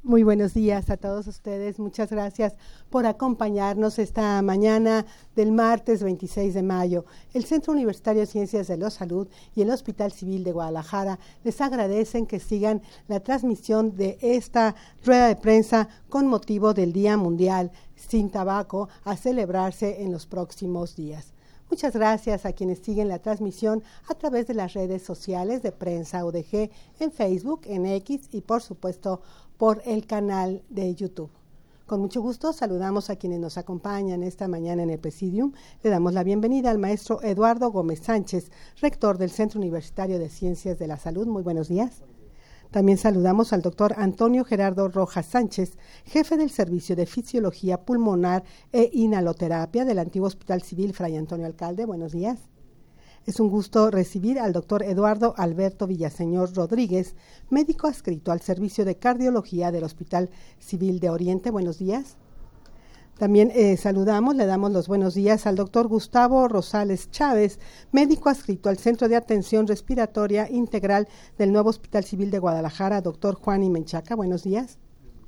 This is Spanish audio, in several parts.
Muy buenos días a todos ustedes. Muchas gracias por acompañarnos esta mañana del martes 26 de mayo. El Centro Universitario de Ciencias de la Salud y el Hospital Civil de Guadalajara les agradecen que sigan la transmisión de esta rueda de prensa con motivo del Día Mundial sin Tabaco a celebrarse en los próximos días. Muchas gracias a quienes siguen la transmisión a través de las redes sociales de Prensa UDG en Facebook, en X y por supuesto por el canal de YouTube. Con mucho gusto saludamos a quienes nos acompañan esta mañana en el Presidium. Le damos la bienvenida al maestro Eduardo Gómez Sánchez, rector del Centro Universitario de Ciencias de la Salud. Muy buenos días. También saludamos al doctor Antonio Gerardo Rojas Sánchez, jefe del Servicio de Fisiología Pulmonar e Inhaloterapia del antiguo Hospital Civil Fray Antonio Alcalde. Buenos días. Es un gusto recibir al doctor Eduardo Alberto Villaseñor Rodríguez, médico adscrito al Servicio de Cardiología del Hospital Civil de Oriente. Buenos días. También le damos los buenos días al doctor Gustavo Rosales Chávez, médico adscrito al Centro de Atención Respiratoria Integral del nuevo Hospital Civil de Guadalajara, doctor Juan y Menchaca. Buenos días.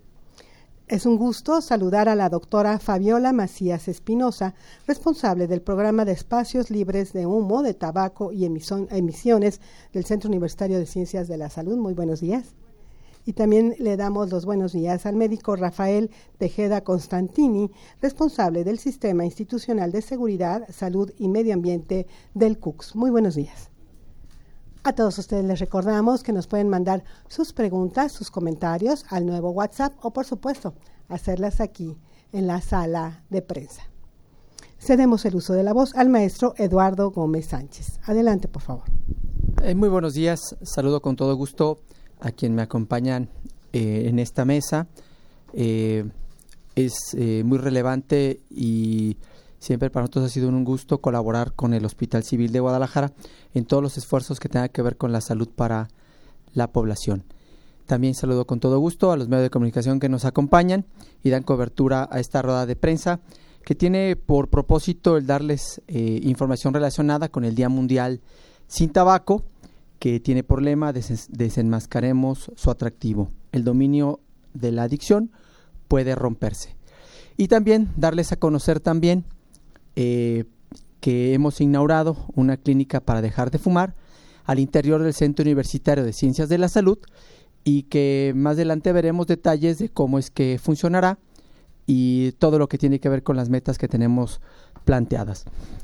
Es un gusto saludar a la doctora Fabiola Macías Espinosa, responsable del programa de espacios libres de humo, de tabaco y emisiones del Centro Universitario de Ciencias de la Salud. Muy buenos días. Y también le damos los buenos días al médico Rafael Tejeda Constantini, responsable del Sistema Institucional de Seguridad, Salud y Medio Ambiente del CUCS. Muy buenos días. A todos ustedes les recordamos que nos pueden mandar sus preguntas, sus comentarios al nuevo WhatsApp o, por supuesto, hacerlas aquí en la sala de prensa. Cedemos el uso de la voz al maestro Eduardo Gómez Sánchez. Adelante, por favor. Muy buenos días. Saludo con todo gusto a quien me acompañan en esta mesa. Es muy relevante y siempre para nosotros ha sido un gusto colaborar con el Hospital Civil de Guadalajara en todos los esfuerzos que tengan que ver con la salud para la población. También saludo con todo gusto a los medios de comunicación que nos acompañan y dan cobertura a esta rueda de prensa que tiene por propósito el darles información relacionada con el Día Mundial sin Tabaco, que tiene por lema desenmascaremos su atractivo. El dominio de la adicción puede romperse. Y también darles a conocer también que hemos inaugurado una clínica para dejar de fumar al interior del Centro Universitario de Ciencias de la Salud y que más adelante veremos detalles de cómo es que funcionará y todo lo que tiene que ver con las metas que tenemos planteadas.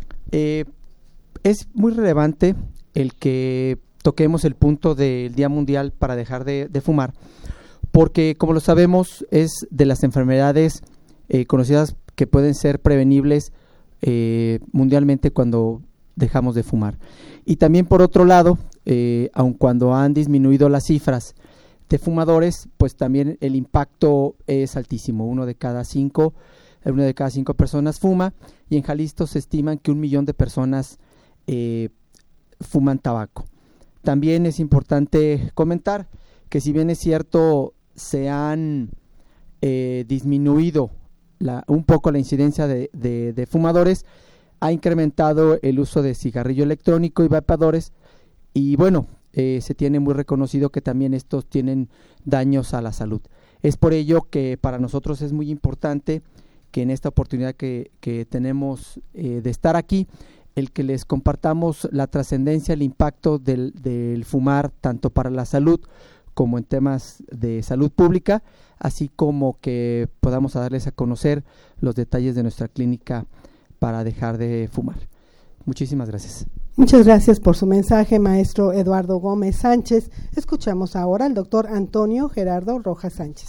Es muy relevante el que toquemos el punto del Día Mundial para dejar de fumar, porque como lo sabemos es de las enfermedades conocidas que pueden ser prevenibles mundialmente cuando dejamos de fumar. Y también por otro lado, aun cuando han disminuido las cifras de fumadores, pues también el impacto es altísimo. Una de cada cinco personas fuma, y en Jalisco se estiman que 1 millón de personas fuman tabaco. También es importante comentar que si bien es cierto se han disminuido un poco la incidencia de fumadores, ha incrementado el uso de cigarrillo electrónico y vapeadores, y bueno, se tiene muy reconocido que también estos tienen daños a la salud. Es por ello que para nosotros es muy importante que en esta oportunidad que tenemos de estar aquí, el que les compartamos la trascendencia, el impacto del fumar tanto para la salud como en temas de salud pública, así como que podamos darles a conocer los detalles de nuestra clínica para dejar de fumar. Muchísimas gracias. Muchas gracias por su mensaje, maestro Eduardo Gómez Sánchez. Escuchamos ahora al doctor Antonio Gerardo Rojas Sánchez.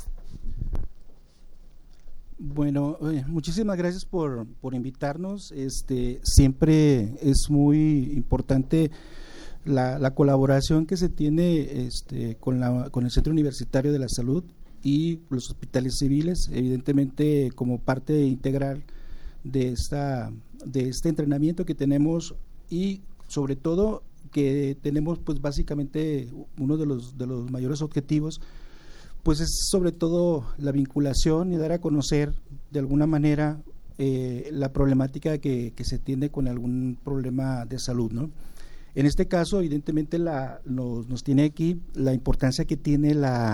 Bueno, muchísimas gracias por invitarnos. Siempre es muy importante la colaboración que se tiene con el Centro Universitario de la Salud y los hospitales civiles, evidentemente como parte integral de este entrenamiento que tenemos, y sobre todo que tenemos pues básicamente uno de los mayores objetivos pues es sobre todo la vinculación y dar a conocer de alguna manera la problemática que se tiene con algún problema de salud, ¿no? En este caso, evidentemente, nos tiene aquí la importancia que tiene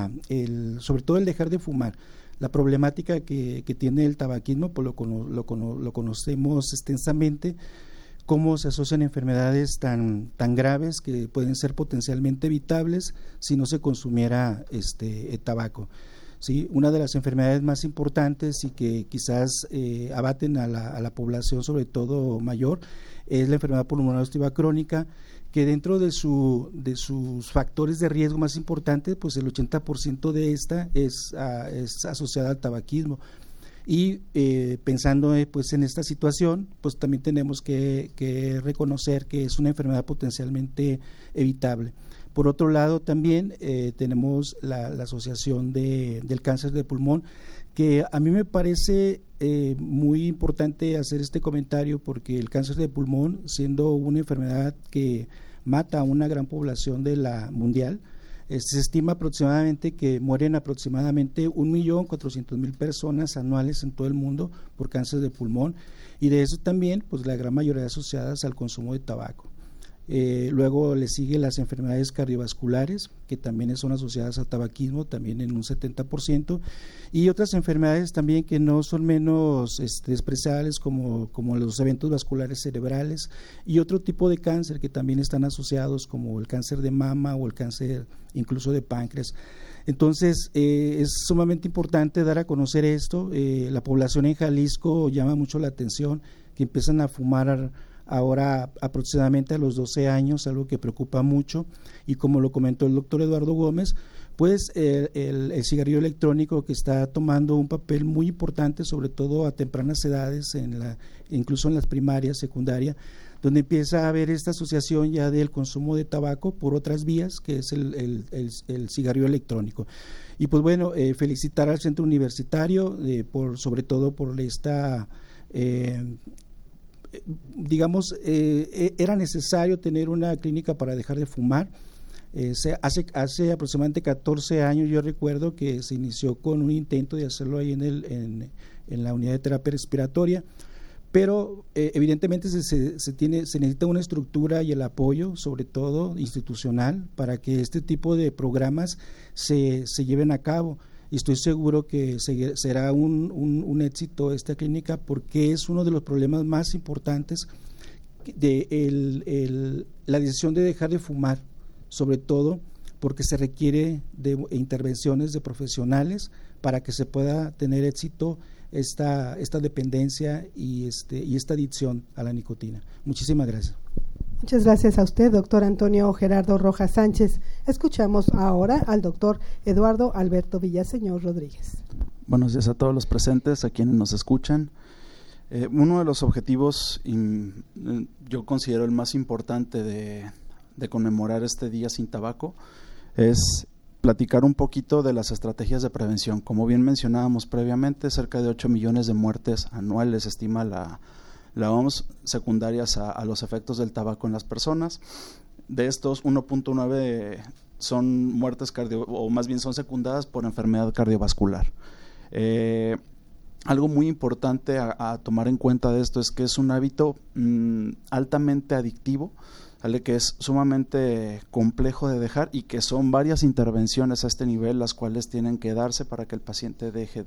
sobre todo el dejar de fumar. La problemática que tiene el tabaquismo, pues lo conocemos extensamente, cómo se asocian enfermedades tan graves que pueden ser potencialmente evitables si no se consumiera el tabaco. ¿Sí? Una de las enfermedades más importantes y que quizás abaten a la población, sobre todo mayor, es la enfermedad pulmonar obstructiva crónica, que dentro de sus factores de riesgo más importantes, pues el 80% de esta es asociada al tabaquismo. Y pensando pues en esta situación, pues también tenemos que reconocer que es una enfermedad potencialmente evitable. Por otro lado, también tenemos la asociación del cáncer de pulmón, que a mí me parece muy importante hacer este comentario, porque el cáncer de pulmón, siendo una enfermedad que mata a una gran población de la mundial, se estima aproximadamente que mueren aproximadamente 1.400.000 personas anuales en todo el mundo por cáncer de pulmón, y de eso también pues la gran mayoría asociadas al consumo de tabaco. Luego le siguen las enfermedades cardiovasculares, que también son asociadas al tabaquismo, también en un 70%, y otras enfermedades también que no son menos despreciables, como los eventos vasculares cerebrales, y otro tipo de cáncer que también están asociados, como el cáncer de mama o el cáncer incluso de páncreas. Entonces es sumamente importante dar a conocer esto. La población en Jalisco llama mucho la atención, que empiezan a fumar ahora aproximadamente a los 12 años, algo que preocupa mucho, y como lo comentó el doctor Eduardo Gómez, pues el cigarrillo electrónico, que está tomando un papel muy importante, sobre todo a tempranas edades, incluso en las primarias, secundaria, donde empieza a haber esta asociación ya del consumo de tabaco por otras vías, que es el cigarrillo electrónico. Y pues bueno, felicitar al centro universitario, sobre todo por esta era necesario tener una clínica para dejar de fumar. Hace aproximadamente 14 años yo recuerdo que se inició con un intento de hacerlo ahí en la unidad de terapia respiratoria, pero evidentemente se necesita una estructura y el apoyo, sobre todo institucional, para que este tipo de programas se lleven a cabo. Y estoy seguro que será un éxito esta clínica, porque es uno de los problemas más importantes de la decisión de dejar de fumar, sobre todo porque se requiere de intervenciones de profesionales para que se pueda tener éxito esta dependencia y esta adicción a la nicotina. Muchísimas gracias. Muchas gracias a usted, doctor Antonio Gerardo Rojas Sánchez. Escuchamos ahora al doctor Eduardo Alberto Villaseñor Rodríguez. Buenos días a todos los presentes, a quienes nos escuchan. Uno de los objetivos, yo considero el más importante de conmemorar este Día Sin Tabaco, es platicar un poquito de las estrategias de prevención. Como bien mencionábamos previamente, cerca de 8 millones de muertes anuales estima la OMS secundarias a los efectos del tabaco en las personas. De estos, 1.9 son muertes o más bien son secundadas por enfermedad cardiovascular. Algo muy importante a tomar en cuenta de esto es que es un hábito altamente adictivo, ¿vale? Que es sumamente complejo de dejar, y que son varias intervenciones a este nivel las cuales tienen que darse para que el paciente deje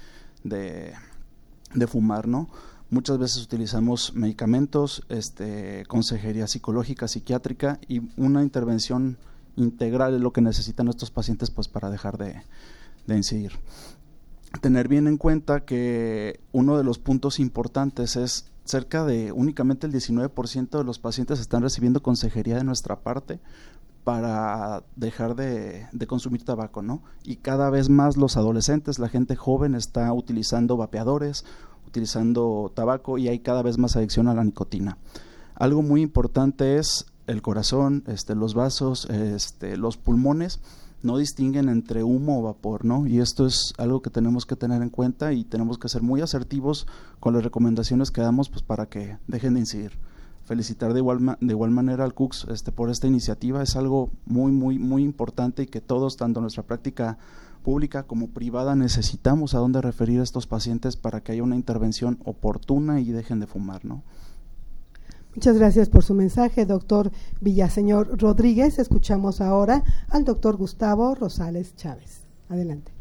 de fumar, ¿no? Muchas veces utilizamos medicamentos, consejería psicológica, psiquiátrica, y una intervención integral es lo que necesitan estos pacientes pues para dejar de incidir. Tener bien en cuenta que uno de los puntos importantes es cerca de únicamente el 19% de los pacientes están recibiendo consejería de nuestra parte para dejar de consumir tabaco, ¿no? Y cada vez más los adolescentes, la gente joven está utilizando vapeadores, utilizando tabaco, y hay cada vez más adicción a la nicotina. Algo muy importante es el corazón, los vasos, los pulmones no distinguen entre humo o vapor, ¿no? Y esto es algo que tenemos que tener en cuenta, y tenemos que ser muy asertivos con las recomendaciones que damos pues para que dejen de incidir. Felicitar de igual manera al CUCS por esta iniciativa. Es algo muy, muy, muy importante, y que todos, tanto en nuestra práctica pública como privada, necesitamos a dónde referir a estos pacientes para que haya una intervención oportuna y dejen de fumar, ¿no? Muchas gracias por su mensaje, doctor Villaseñor Rodríguez. Escuchamos ahora al doctor Gustavo Rosales Chávez. Adelante.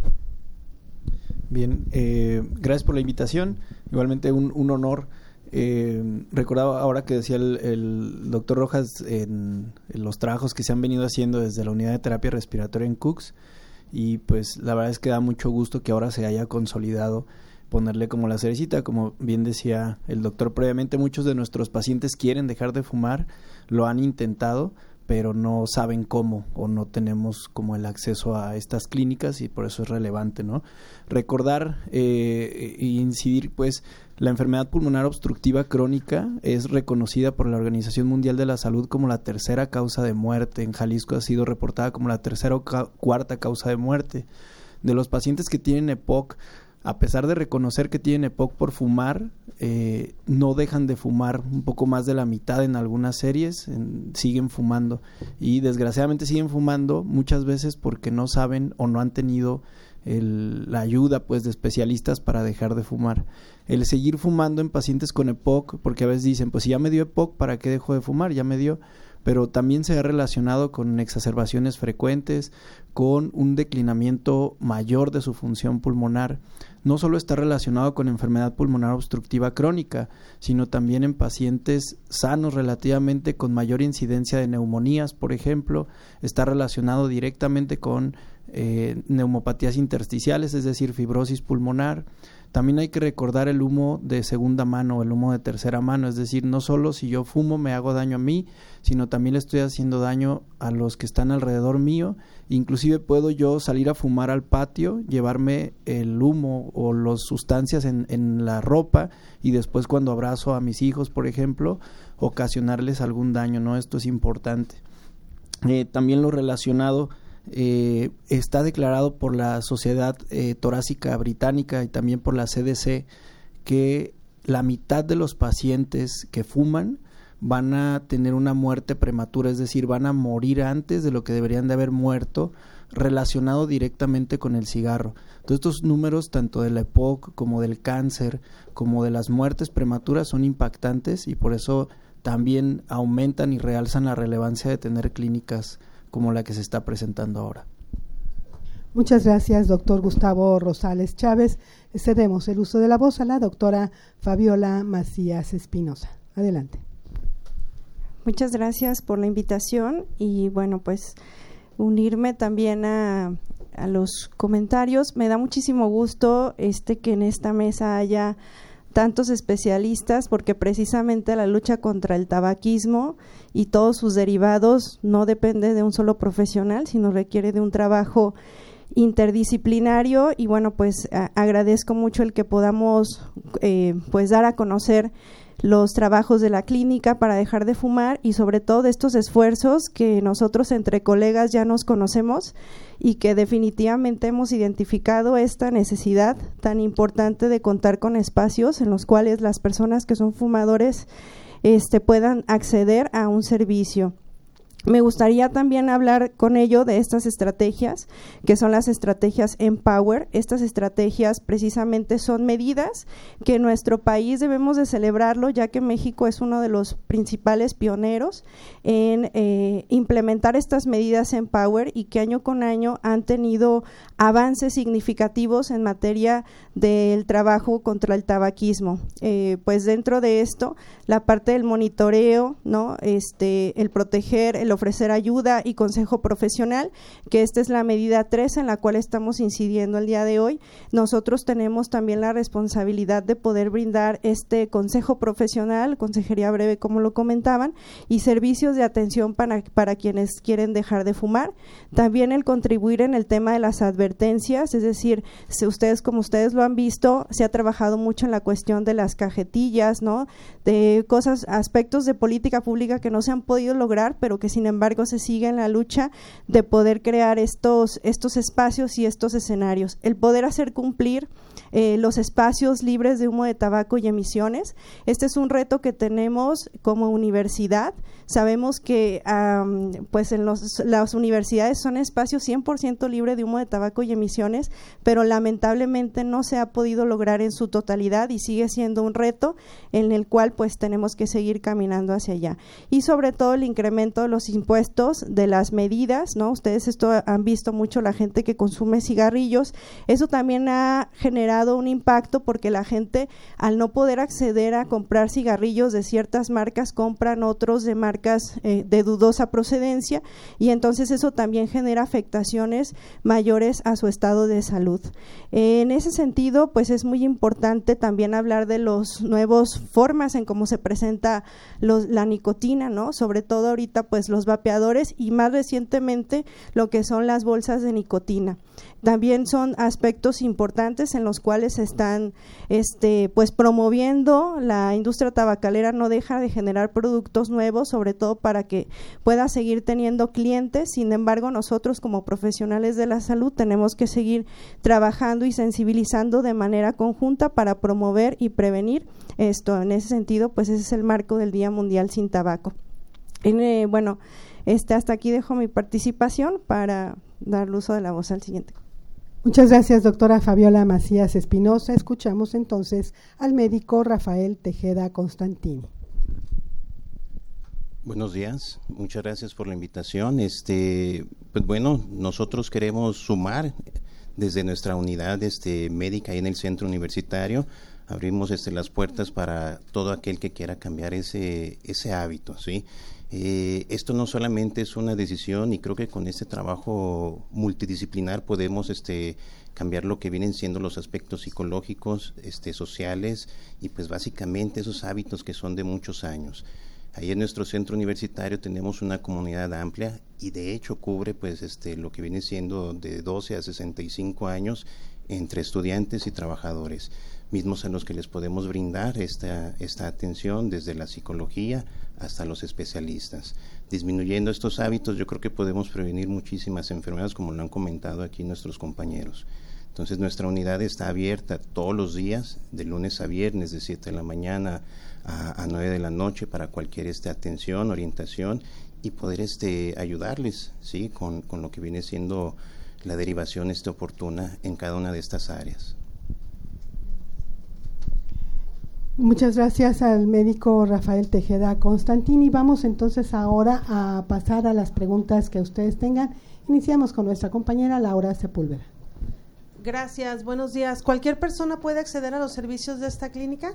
Bien, gracias por la invitación. Igualmente un honor. Recordaba ahora que decía el doctor Rojas en los trabajos que se han venido haciendo desde la unidad de terapia respiratoria en Cooks, y pues la verdad es que da mucho gusto que ahora se haya consolidado, ponerle como la cerecita. Como bien decía el doctor previamente, muchos de nuestros pacientes quieren dejar de fumar, lo han intentado, pero no saben cómo, o no tenemos como el acceso a estas clínicas, y por eso es relevante, ¿no? Recordar e incidir, pues, la enfermedad pulmonar obstructiva crónica es reconocida por la Organización Mundial de la Salud como la tercera causa de muerte. En Jalisco ha sido reportada como la tercera o cuarta causa de muerte. De los pacientes que tienen EPOC, a pesar de reconocer que tienen EPOC por fumar, no dejan de fumar. Un poco más de la mitad en algunas series siguen fumando, y desgraciadamente siguen fumando muchas veces porque no saben o no han tenido la ayuda, pues, de especialistas para dejar de fumar. El seguir fumando en pacientes con EPOC, porque a veces dicen, pues si ya me dio EPOC, ¿para qué dejo de fumar? Ya me dio. Pero también se ha relacionado con exacerbaciones frecuentes, con un declinamiento mayor de su función pulmonar. No solo está relacionado con enfermedad pulmonar obstructiva crónica, sino también en pacientes sanos relativamente con mayor incidencia de neumonías, por ejemplo. Está relacionado directamente con neumopatías intersticiales, es decir, fibrosis pulmonar. También hay que recordar el humo de segunda mano o el humo de tercera mano, es decir, no solo si yo fumo me hago daño a mí, sino también le estoy haciendo daño a los que están alrededor mío. Inclusive puedo yo salir a fumar al patio, llevarme el humo o las sustancias en la ropa, y después cuando abrazo a mis hijos, por ejemplo, ocasionarles algún daño, ¿no? Esto es importante. También lo relacionado está declarado por la Sociedad Torácica Británica y también por la CDC que la mitad de los pacientes que fuman van a tener una muerte prematura, es decir, van a morir antes de lo que deberían de haber muerto, relacionado directamente con el cigarro. Entonces, estos números, tanto de la EPOC como del cáncer, como de las muertes prematuras, son impactantes, y por eso también aumentan y realzan la relevancia de tener clínicas como la que se está presentando ahora. Muchas gracias, doctor Gustavo Rosales Chávez. Cedemos el uso de la voz a la doctora Fabiola Macías Espinosa. Adelante. Muchas gracias por la invitación, y bueno, pues unirme también a los comentarios. Me da muchísimo gusto que en esta mesa haya tantos especialistas, porque precisamente la lucha contra el tabaquismo y todos sus derivados no depende de un solo profesional, sino requiere de un trabajo interdisciplinario. Y bueno, pues agradezco mucho el que podamos pues dar a conocer los trabajos de la clínica para dejar de fumar, y sobre todo de estos esfuerzos que nosotros entre colegas ya nos conocemos, y que definitivamente hemos identificado esta necesidad tan importante de contar con espacios en los cuales las personas que son fumadores puedan acceder a un servicio. Me gustaría también hablar con ello de estas estrategias, que son las estrategias Empower. Estas estrategias precisamente son medidas que en nuestro país debemos de celebrarlo, ya que México es uno de los principales pioneros en implementar estas medidas Empower, y que año con año han tenido avances significativos en materia del trabajo contra el tabaquismo. Pues dentro de esto, la parte del monitoreo, ¿no? El proteger, el ofrecer ayuda y consejo profesional, que esta es la medida 3 en la cual estamos incidiendo el día de hoy. Nosotros tenemos también la responsabilidad de poder brindar este consejo profesional, consejería breve como lo comentaban, y servicios de atención para quienes quieren dejar de fumar. También el contribuir en el tema de las advertencias, es decir, si ustedes, como ustedes lo han visto, se ha trabajado mucho en la cuestión de las cajetillas, ¿no? De cosas, aspectos de política pública que no se han podido lograr, pero que sin sin embargo se sigue en la lucha de poder crear estos espacios y estos escenarios, el poder hacer cumplir los espacios libres de humo de tabaco y emisiones. Este es un reto que tenemos como universidad. Sabemos que pues en las universidades son espacios 100% libres de humo de tabaco y emisiones, pero lamentablemente no se ha podido lograr en su totalidad y sigue siendo un reto en el cual pues tenemos que seguir caminando hacia allá. Y sobre todo el incremento de los impuestos, de las medidas, ¿no? Ustedes esto han visto mucho, la gente que consume cigarrillos, eso también ha generado un impacto porque la gente, al no poder acceder a comprar cigarrillos de ciertas marcas, compran otros de marcas de dudosa procedencia, y entonces eso también genera afectaciones mayores a su estado de salud. En ese sentido, pues es muy importante también hablar de las nuevas formas en cómo se presenta la nicotina, ¿no? Sobre todo ahorita pues los vapeadores y más recientemente lo que son las bolsas de nicotina. También son aspectos importantes en los cuales se están pues promoviendo. La industria tabacalera no deja de generar productos nuevos, sobre todo para que pueda seguir teniendo clientes. Sin embargo, nosotros como profesionales de la salud tenemos que seguir trabajando y sensibilizando de manera conjunta para promover y prevenir esto. En ese sentido, pues ese es el marco del Día Mundial sin Tabaco. Bueno, hasta aquí dejo mi participación para dar uso de la voz al siguiente. Muchas gracias, doctora Fabiola Macías Espinosa. Escuchamos entonces al médico Rafael Tejeda Constantini. Buenos días, muchas gracias por la invitación. Pues bueno, nosotros queremos sumar desde nuestra unidad médica ahí en el centro universitario. Abrimos las puertas para todo aquel que quiera cambiar ese hábito, ¿sí? Esto no solamente es una decisión, y creo que con este trabajo multidisciplinar podemos cambiar lo que vienen siendo los aspectos psicológicos, sociales, y pues básicamente esos hábitos que son de muchos años. Ahí en nuestro centro universitario tenemos una comunidad amplia y de hecho cubre pues lo que viene siendo de 12 a 65 años entre estudiantes y trabajadores, mismos a los que les podemos brindar esta atención desde la psicología hasta los especialistas. Disminuyendo estos hábitos, yo creo que podemos prevenir muchísimas enfermedades, como lo han comentado aquí nuestros compañeros. Entonces, nuestra unidad está abierta todos los días, de lunes a viernes, de 7 de la mañana a 9 de la noche, para cualquier atención, orientación, y poder ayudarles, ¿sí?, con lo que viene siendo la derivación oportuna en cada una de estas áreas. Muchas gracias al médico Rafael Tejeda Constantini. Vamos entonces ahora a pasar a las preguntas que ustedes tengan. Iniciamos con nuestra compañera Laura Sepúlveda. Gracias, buenos días. ¿Cualquier persona puede acceder a los servicios de esta clínica?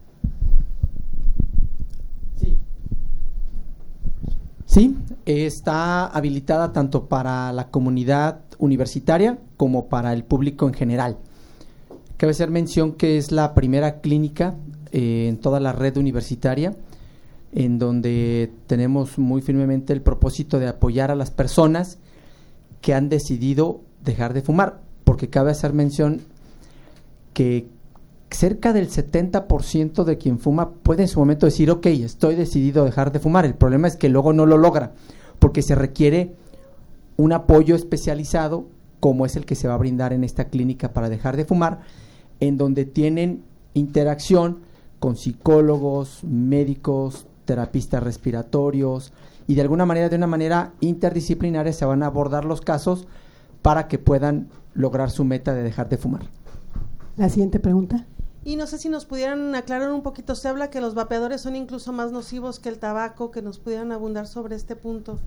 Sí, está habilitada tanto para la comunidad universitaria como para el público en general. Cabe hacer mención que es la primera clínica en toda la red universitaria en donde tenemos muy firmemente el propósito de apoyar a las personas que han decidido dejar de fumar, porque cabe hacer mención que cerca del 70% de quien fuma puede en su momento decir, ok, estoy decidido a dejar de fumar. El problema es que luego no lo logra, porque se requiere un apoyo especializado, como es el que se va a brindar en esta clínica para dejar de fumar, en donde tienen interacción con psicólogos, médicos, terapistas respiratorios, y de alguna manera, de una manera interdisciplinaria, se van a abordar los casos para que puedan lograr su meta de dejar de fumar. La siguiente pregunta. Y no sé si nos pudieran aclarar un poquito, se habla que los vapeadores son incluso más nocivos que el tabaco, que nos pudieran abundar sobre este punto.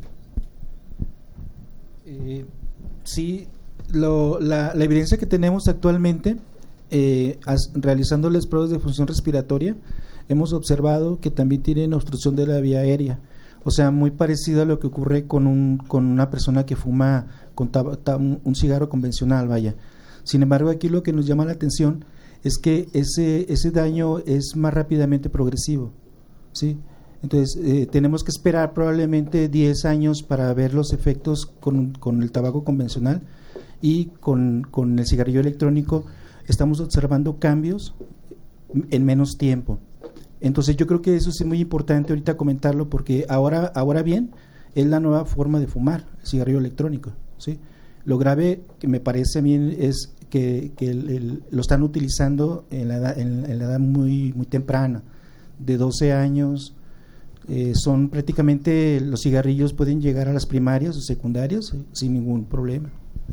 Sí, la evidencia que tenemos actualmente, realizándoles pruebas de función respiratoria, hemos observado que también tienen obstrucción de la vía aérea, o sea, muy parecido a lo que ocurre con una persona que fuma un cigarro convencional, vaya. Sin embargo, aquí lo que nos llama la atención es que ese daño es más rápidamente progresivo, ¿sí? Entonces, tenemos que esperar probablemente 10 años para ver los efectos con el tabaco convencional, y con el cigarrillo electrónico estamos observando cambios en menos tiempo. Entonces, yo creo que eso es muy importante ahorita comentarlo, porque ahora bien, es la nueva forma de fumar, el cigarrillo electrónico, ¿sí? Lo grave que me parece a mí es que lo están utilizando en la edad muy, muy temprana, de 12 años. Son prácticamente, los cigarrillos pueden llegar a las primarias o secundarias sin ningún problema.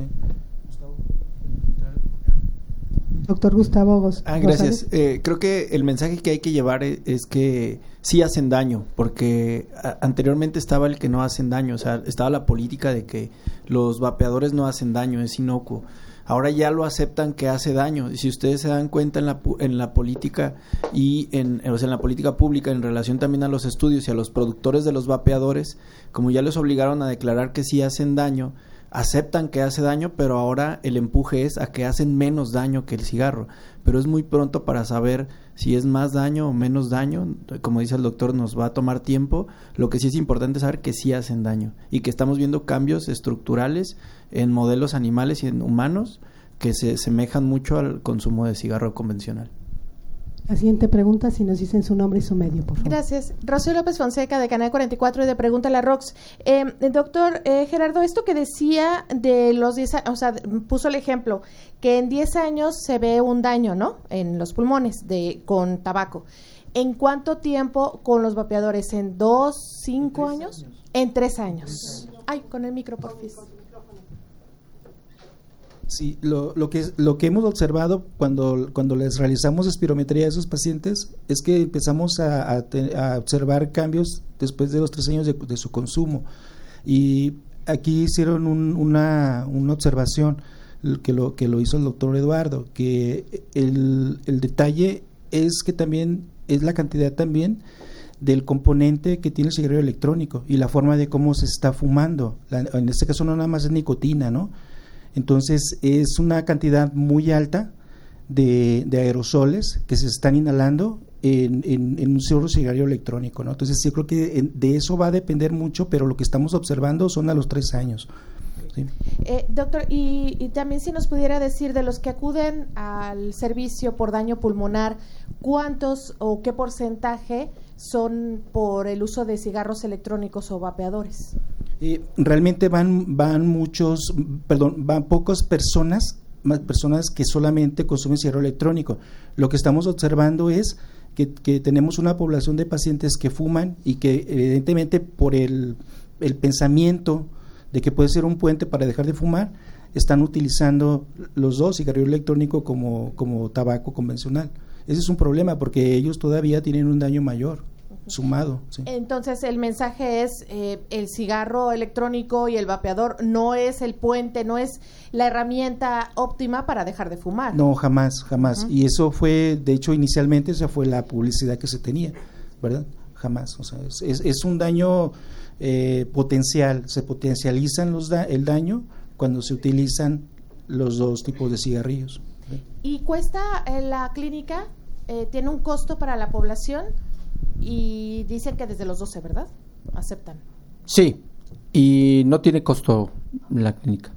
Doctor Gustavo gracias. Creo que el mensaje que hay que llevar es que sí hacen daño, porque anteriormente estaba el que no hacen daño, o sea, estaba la política de que los vapeadores no hacen daño, es inocuo. Ahora ya lo aceptan que hace daño. Y si ustedes se dan cuenta en la política y en la política pública, en relación también a los estudios y a los productores de los vapeadores, como ya les obligaron a declarar que sí hacen daño, aceptan que hace daño, pero ahora el empuje es a que hacen menos daño que el cigarro. Pero es muy pronto para saber si es más daño o menos daño. Como dice el doctor, nos va a tomar tiempo. Lo que sí es importante es saber que sí hacen daño y que estamos viendo cambios estructurales en modelos animales y en humanos que se semejan mucho al consumo de cigarro convencional. La siguiente pregunta, si nos dicen su nombre y su medio, por favor. Gracias. Rocío López Fonseca, de Canal 44 y de Pregúntale a Rox. Doctor Gerardo, esto que decía de los 10 años, o sea, puso el ejemplo, que en 10 años se ve un daño, ¿no?, en los pulmones con tabaco. ¿En cuánto tiempo con los vapeadores? ¿En 2, 5 años? En 3 años. Ay, con el micro, por favor. Sí, lo que hemos observado cuando les realizamos espirometría a esos pacientes es que empezamos a observar cambios después de los 3 años de su consumo. Y aquí hicieron una observación que lo hizo el doctor Eduardo, que el detalle es que también es la cantidad también del componente que tiene el cigarrillo electrónico y la forma de cómo se está fumando. En este caso no nada más es nicotina, ¿no? Entonces es una cantidad muy alta de aerosoles que se están inhalando en un solo cigarrillo electrónico, ¿no? Entonces yo creo que de eso va a depender mucho, pero lo que estamos observando son a los 3 años. ¿Sí? Doctor, y también si nos pudiera decir, de los que acuden al servicio por daño pulmonar, ¿cuántos o qué porcentaje son por el uso de cigarros electrónicos o vapeadores? Realmente van pocas personas que solamente consumen cigarro electrónico. Lo que estamos observando es que tenemos una población de pacientes que fuman y que evidentemente por el pensamiento de que puede ser un puente para dejar de fumar, están utilizando los dos, cigarrillo electrónico como tabaco convencional. Ese es un problema porque ellos todavía tienen un daño mayor sumado. Sí. Entonces el mensaje es el cigarro electrónico y el vapeador no es el puente, no es la herramienta óptima para dejar de fumar. No, jamás. Y eso fue, de hecho, inicialmente esa fue la publicidad que se tenía, ¿verdad? Jamás. O sea, es un daño potencial, se potencializan el daño cuando se utilizan los dos tipos de cigarrillos. ¿Sí? ¿Y cuesta la clínica? ¿Tiene un costo para la población? Y dicen que desde los 12, ¿verdad? ¿Aceptan? Sí, y no tiene costo la clínica.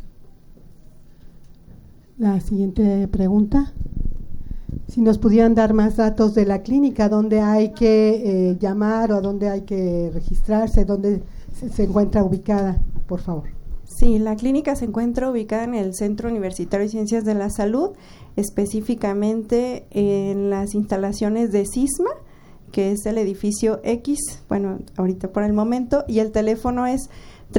La siguiente pregunta. Si nos pudieran dar más datos de la clínica, dónde hay que llamar o dónde hay que registrarse, dónde se encuentra ubicada, por favor. Sí, la clínica se encuentra ubicada en el Centro Universitario de Ciencias de la Salud, específicamente en las instalaciones de CISMA, que es el edificio X, bueno, ahorita por el momento, y el teléfono es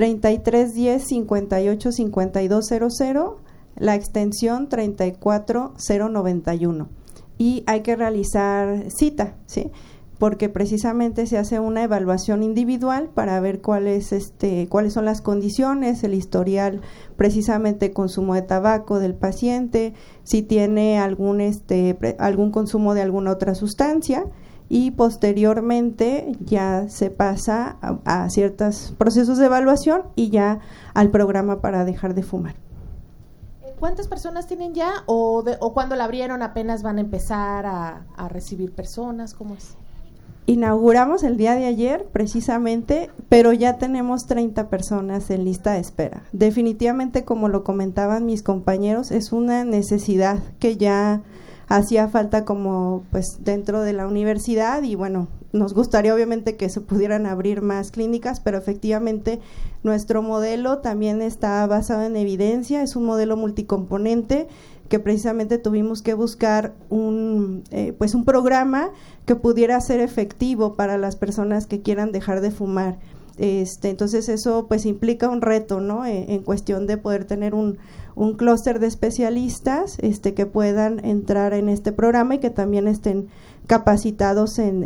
3310-585200, la extensión 34091. Y hay que realizar cita, ¿sí? Porque precisamente se hace una evaluación individual para ver cuáles son las condiciones, el historial, precisamente consumo de tabaco del paciente, si tiene algún consumo de alguna otra sustancia, y posteriormente ya se pasa a ciertos procesos de evaluación y ya al programa para dejar de fumar. ¿Cuántas personas tienen ya o cuando la abrieron apenas van a empezar a recibir personas? ¿Cómo es? Inauguramos el día de ayer precisamente, pero ya tenemos 30 personas en lista de espera. Definitivamente, como lo comentaban mis compañeros, es una necesidad que ya hacía falta como pues dentro de la universidad y bueno, nos gustaría obviamente que se pudieran abrir más clínicas, pero efectivamente nuestro modelo también está basado en evidencia, es un modelo multicomponente que precisamente tuvimos que buscar un programa que pudiera ser efectivo para las personas que quieran dejar de fumar. Entonces eso pues implica un reto, ¿no? En cuestión de poder tener un clúster de especialistas que puedan entrar en este programa y que también estén capacitados en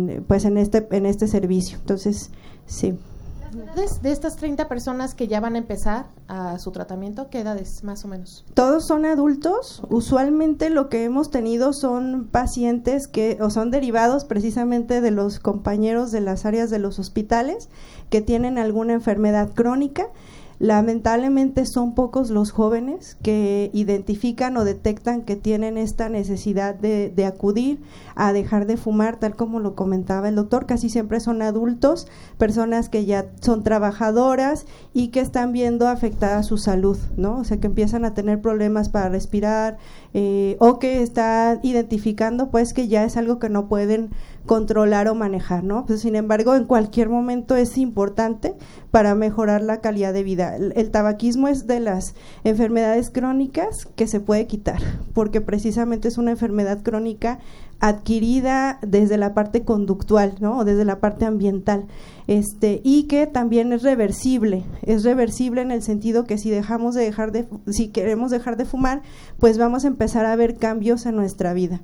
este servicio. Entonces, sí. ¿Las edades de estas 30 personas que ya van a empezar a su tratamiento, qué edades más o menos? Todos son adultos. Usualmente lo que hemos tenido son pacientes o son derivados precisamente de los compañeros de las áreas de los hospitales que tienen alguna enfermedad crónica. Lamentablemente son pocos los jóvenes que identifican o detectan que tienen esta necesidad de acudir a dejar de fumar, tal como lo comentaba el doctor. Casi siempre son adultos, personas que ya son trabajadoras y que están viendo afectada su salud, ¿no? O sea, que empiezan a tener problemas para respirar o que están identificando pues que ya es algo que no pueden controlar o manejar, ¿no? Pues, sin embargo, en cualquier momento es importante para mejorar la calidad de vida. El tabaquismo es de las enfermedades crónicas que se puede quitar, porque precisamente es una enfermedad crónica adquirida desde la parte conductual, ¿no? O desde la parte ambiental, y que también es reversible en el sentido que si queremos dejar de fumar, pues vamos a empezar a ver cambios en nuestra vida.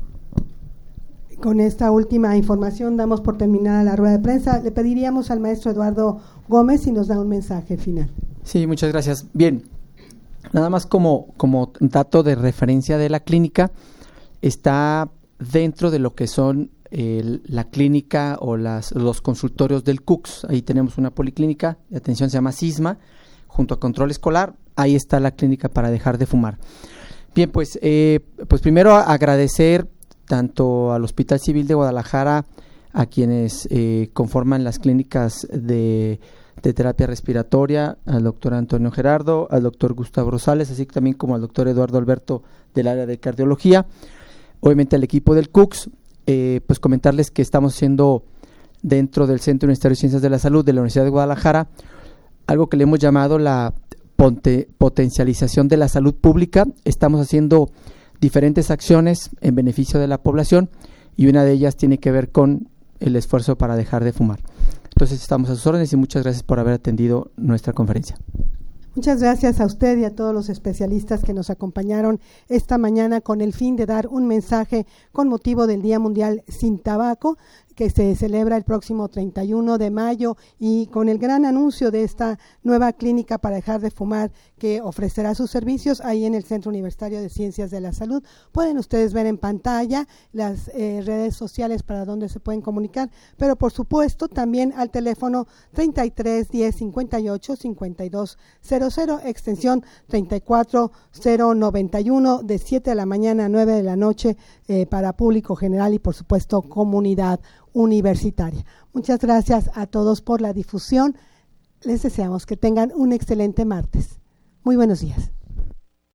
Con esta última información damos por terminada la rueda de prensa. Le pediríamos al maestro Eduardo Gómez si nos da un mensaje final. Sí, muchas gracias. Bien, nada más como dato de referencia de la clínica, está dentro de lo que son la clínica o los consultorios del CUCS. Ahí tenemos una policlínica de atención, se llama CISMA, junto a control escolar. Ahí está la clínica para dejar de fumar. Bien, pues primero agradecer tanto al Hospital Civil de Guadalajara, a quienes conforman las clínicas de terapia respiratoria, al doctor Antonio Gerardo, al doctor Gustavo Rosales, así también como al doctor Eduardo Alberto del área de cardiología, obviamente al equipo del CUCS, pues comentarles que estamos haciendo dentro del Centro Universitario de Ciencias de la Salud de la Universidad de Guadalajara algo que le hemos llamado la potencialización de la salud pública. Estamos haciendo diferentes acciones en beneficio de la población y una de ellas tiene que ver con el esfuerzo para dejar de fumar. Entonces estamos a sus órdenes y muchas gracias por haber atendido nuestra conferencia. Muchas gracias a usted y a todos los especialistas que nos acompañaron esta mañana con el fin de dar un mensaje con motivo del Día Mundial Sin Tabaco, que se celebra el próximo 31 de mayo y con el gran anuncio de esta nueva clínica para dejar de fumar que ofrecerá sus servicios ahí en el Centro Universitario de Ciencias de la Salud. Pueden ustedes ver en pantalla las redes sociales para donde se pueden comunicar, pero por supuesto también al teléfono 33 10 58 52 00, extensión 34091, de 7 de la mañana a 9 de la noche para público general y por supuesto comunidad universitaria. Muchas gracias a todos por la difusión. Les deseamos que tengan un excelente martes. Muy buenos días.